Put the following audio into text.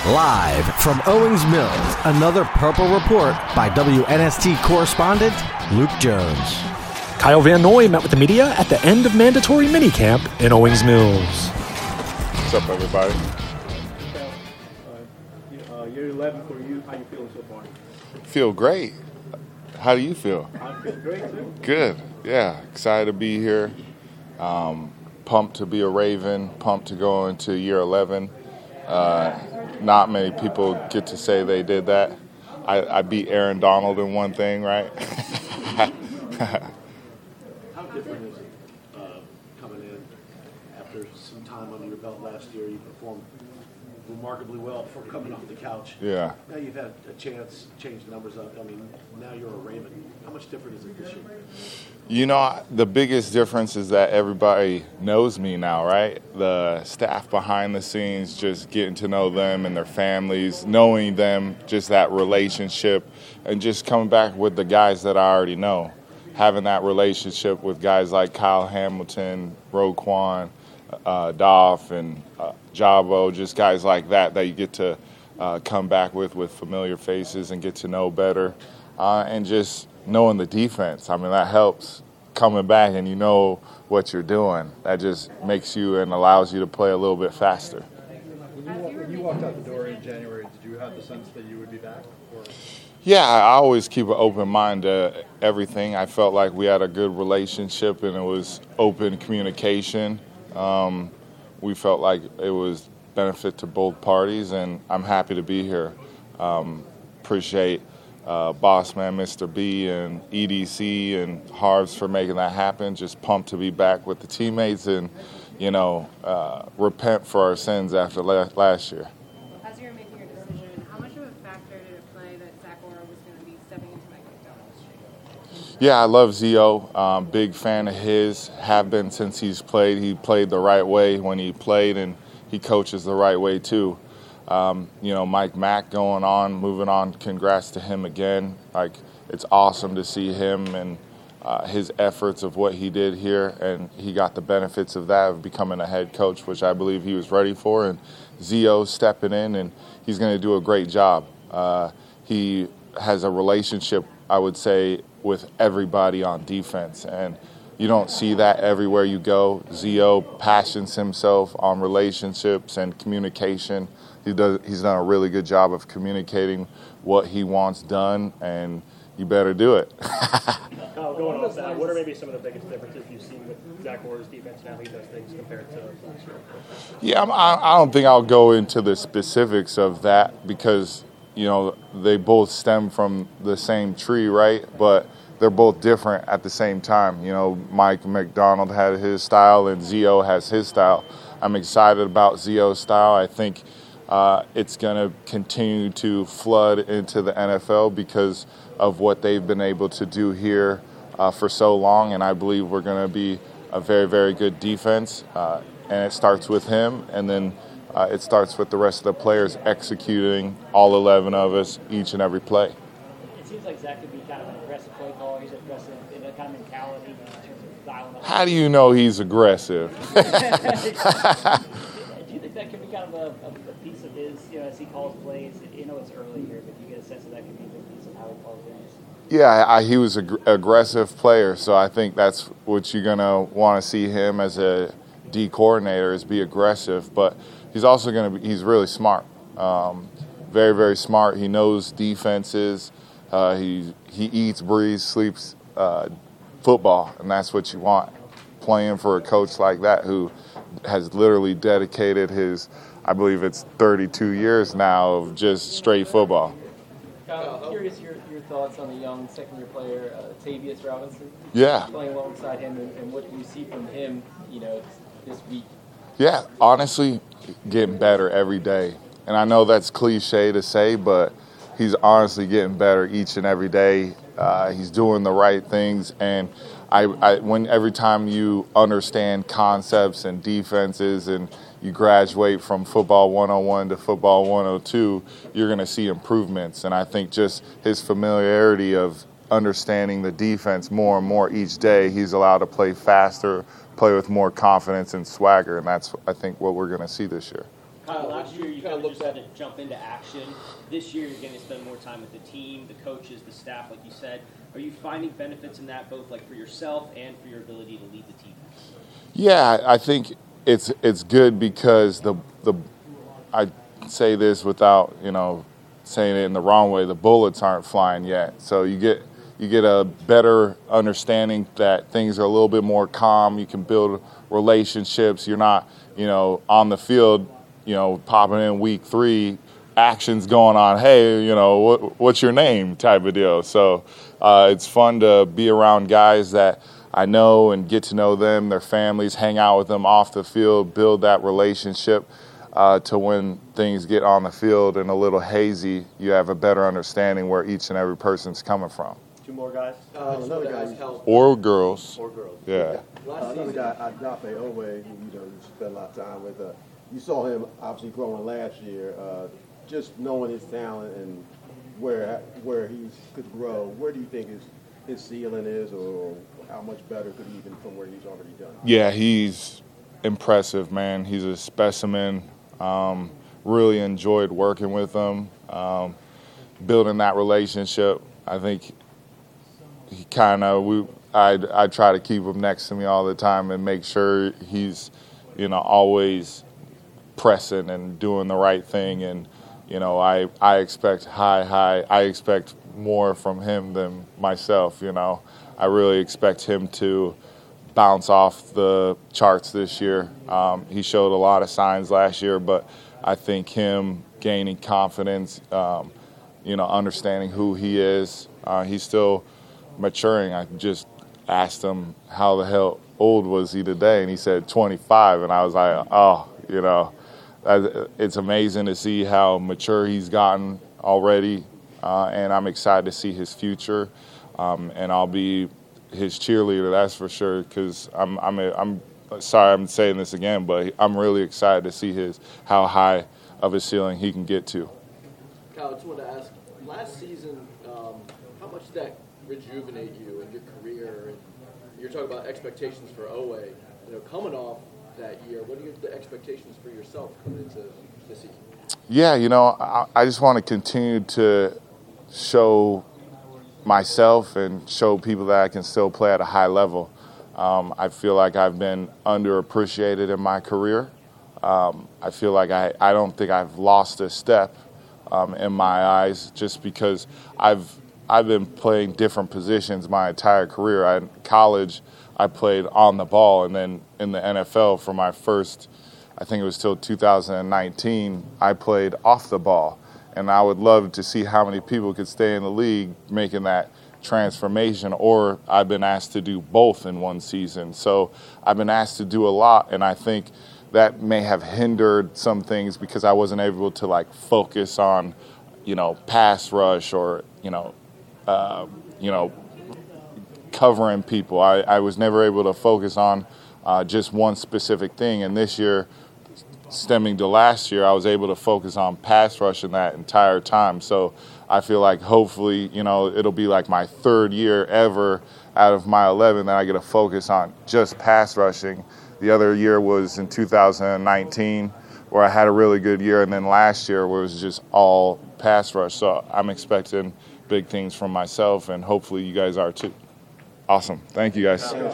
Live from Owings Mills, another Purple Report by WNST correspondent Luke Jones. Kyle Van Noy met with the media at the end of mandatory minicamp in Owings Mills. What's up, everybody? Year 11 for you. How you feeling so far? Feel great. How do you feel? I feel great, too. Good. Yeah, excited to be here. Pumped to be a Raven. Pumped to go into year 11. Not many people get to say they did that. I beat Aaron Donald in one thing, right? How different is it coming in after some time under your belt last year? You performed remarkably well before coming off the couch. Yeah. Now you've had a chance to change the numbers up. I mean, now you're a Raven. How much different is it this year? You know, the biggest difference is that everybody knows me now, right? The staff behind the scenes, just getting to know them and their families, knowing them, just that relationship, and just coming back with the guys that I already know. Having that relationship with guys like Kyle Hamilton, Roquan, Dolph, and Jabo, just guys like that you get to come back with familiar faces and get to know better. And just knowing the defense, I mean, that helps coming back and you know what you're doing. That just makes you and allows you to play a little bit faster. When you walked out the door in January, did you have the sense that you would be back? Or? Yeah, I always keep an open mind to everything. I felt like we had a good relationship and it was open communication. We felt like it was benefit to both parties, and I'm happy to be here. Appreciate boss man Mr. B and EDC and Harves for making that happen. Just pumped to be back with the teammates and, repent for our sins after last year. As you were making your decision, how much of a factor did it play that Zach Orr was going to be stepping into Mike McDonald's shoes? Yeah, I love Zio. Big fan of his. Have been since he's played. He played the right way when he played, and he coaches the right way too. Mike Mack moving on. Congrats to him again. Like, it's awesome to see him and his efforts of what he did here, and he got the benefits of that of becoming a head coach, which I believe he was ready for. And Zio stepping in, and he's going to do a great job. He has a relationship, I would say, with everybody on defense, and you don't see that everywhere you go. Zio passions himself on relationships and communication. He's done a really good job of communicating what he wants done, and you better do it. Kyle, going off that, what are maybe some of the biggest differences you've seen with Zach Orr's defense and how he does things compared to last year? Yeah, I don't think I'll go into the specifics of that because, they both stem from the same tree, right? But they're both different at the same time. Mike McDonald had his style and Zio has his style. I'm excited about Zio's style. I think it's going to continue to flood into the NFL because of what they've been able to do here for so long, and I believe we're going to be a very, very good defense, and it starts with him, and then it starts with the rest of the players executing all 11 of us each and every play. It seems like Zach could be kind of an aggressive play caller. He's aggressive in a kind of mentality in terms of dialing up. How do you know he's aggressive? Do you think that could be kind of a piece of his, as he calls plays? It's early here, but you get a sense that could be a big piece of how he calls games. Yeah, he was an aggressive player, so I think that's what you're going to want to see him as a D coordinator is be aggressive, but he's also he's really smart. Very, very smart. He knows defenses. He eats, breathes, sleeps football, and that's what you want. Playing for a coach like that who has literally dedicated his, I believe it's 32 years now of just straight football. Kyle, I'm curious your thoughts on the young second-year player, Tavius Robinson. Yeah. Playing alongside him, and what do you see from him, this week? Yeah, honestly, getting better every day. And I know that's cliche to say, but he's honestly getting better each and every day. He's doing the right things, and every time you understand concepts and defenses and you graduate from football 101 to football 102, you're going to see improvements. And I think just his familiarity of understanding the defense more and more each day, he's allowed to play faster, play with more confidence and swagger, and that's, I think, what we're going to see this year. Kyle, last year you kind of just had to jump into action. This year you're going to spend more time with the team, the coaches, the staff, like you said. Are you finding benefits in that, both like for yourself and for your ability to lead the team? Yeah, I think it's good because I say this without saying it in the wrong way. The bullets aren't flying yet, so you get a better understanding that things are a little bit more calm. You can build relationships. You're not on the field popping in week 3, actions going on. Hey, what's your name? Type of deal. So it's fun to be around guys that I know and get to know them, their families, hang out with them off the field, build that relationship to when things get on the field and a little hazy, you have a better understanding where each and every person's coming from. 2 more guys. Another guy, Or girls. Or girls. Yeah. another guy, Agape Owe, who you spent a lot of time with. You saw him obviously growing last year. Just knowing his talent and where he could grow, where do you think his ceiling is, or how much better could he even from where he's already done? Yeah, he's impressive, man. He's a specimen. Really enjoyed working with him, building that relationship. I think he I try to keep him next to me all the time and make sure he's, always pressing and doing the right thing. And, I expect I expect more from him than myself, I really expect him to bounce off the charts this year. He showed a lot of signs last year, but I think him gaining confidence, understanding who he is, he's still maturing. I just asked him how the hell old was he today, and he said 25, and I was like, it's amazing to see how mature he's gotten already, and I'm excited to see his future, and I'll be his cheerleader, that's for sure, because I'm sorry I'm saying this again, but I'm really excited to see how high of a ceiling he can get to. Kyle, I just wanted to ask, last season, how much did that rejuvenate you in your career? And you're talking about expectations for Owe. Coming off that year, what are the expectations for yourself coming into this season? Yeah, I just want to continue to show myself and show people that I can still play at a high level. I feel like I've been underappreciated in my career. I feel like I don't think I've lost a step in my eyes, just because I've been playing different positions my entire career. In college, I played on the ball, and then in the NFL for my first, I think it was till 2019, I played off the ball. And I would love to see how many people could stay in the league making that transformation, or I've been asked to do both in one season. So I've been asked to do a lot, and I think that may have hindered some things because I wasn't able to focus on, pass rush or, covering people. I was never able to focus on just one specific thing. And this year, stemming to last year, I was able to focus on pass rushing that entire time. So I feel like hopefully, it'll be like my 3rd year ever out of my 11 that I get to focus on just pass rushing. The other year was in 2019 where I had a really good year, and then last year where it was just all pass rush. So I'm expecting big things from myself, and hopefully you guys are too. Awesome. Thank you, guys.